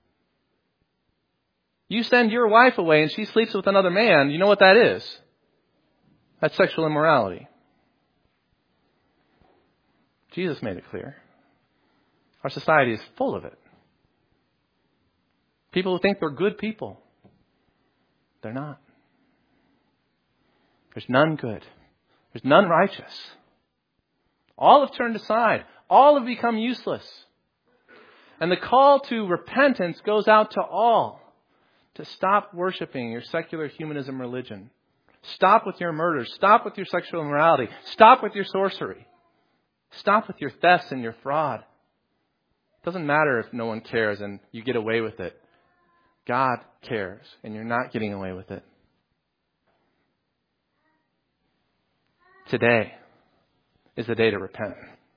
You send your wife away and she sleeps with another man, you know what that is? That's sexual immorality. Jesus made it clear. Our society is full of it. People who think they're good people. They're not. There's none good. There's none righteous. All have turned aside. All have become useless. And the call to repentance goes out to all. To stop worshiping your secular humanism religion. Stop with your murders. Stop with your sexual immorality. Stop with your sorcery. Stop with your thefts and your fraud. It doesn't matter if no one cares and you get away with it. God cares and you're not getting away with it. Today is the day to repent.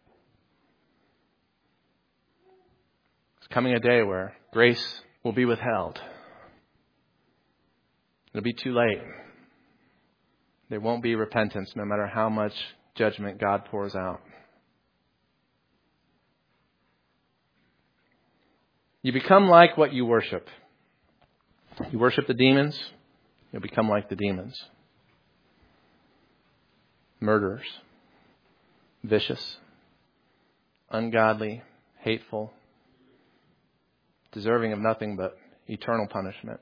It's coming a day where grace will be withheld. It'll be too late. There won't be repentance no matter how much judgment God pours out. You become like what you worship. You worship the demons, you'll become like the demons. Murderers, vicious, ungodly, hateful, deserving of nothing but eternal punishment.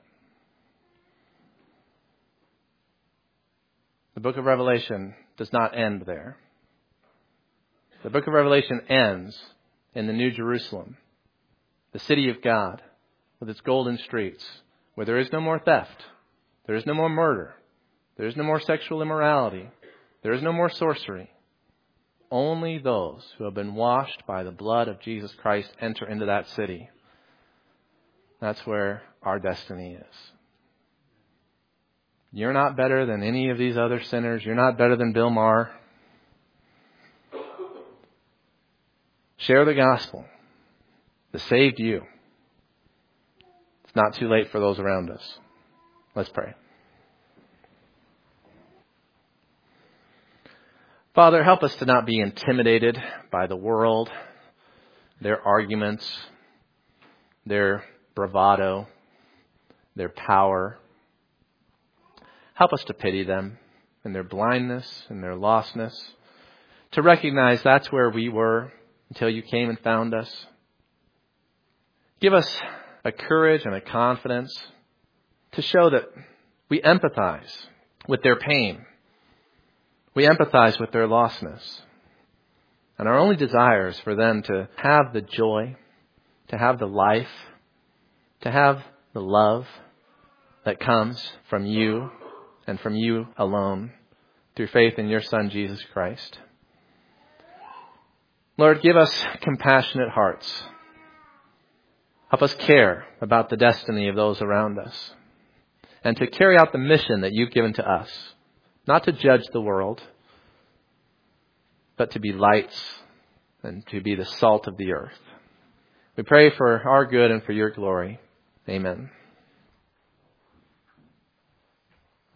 The book of Revelation does not end there. The book of Revelation ends in the New Jerusalem, the city of God, with its golden streets, where there is no more theft, there is no more murder, there is no more sexual immorality, there is no more sorcery. Only those who have been washed by the blood of Jesus Christ enter into that city. That's where our destiny is. You're not better than any of these other sinners. You're not better than Bill Maher. Share the gospel that saved you. It's not too late for those around us. Let's pray. Father, help us to not be intimidated by the world, their arguments, their bravado, their power. Help us to pity them in their blindness and their lostness, to recognize that's where we were until you came and found us. Give us a courage and a confidence to show that we empathize with their pain. We empathize with their lostness. And our only desire is for them to have the joy, to have the life, to have the love that comes from you and from you alone through faith in your Son, Jesus Christ. Lord, give us compassionate hearts. Help us care about the destiny of those around us and to carry out the mission that you've given to us, not to judge the world, but to be lights and to be the salt of the earth. We pray for our good and for your glory. Amen.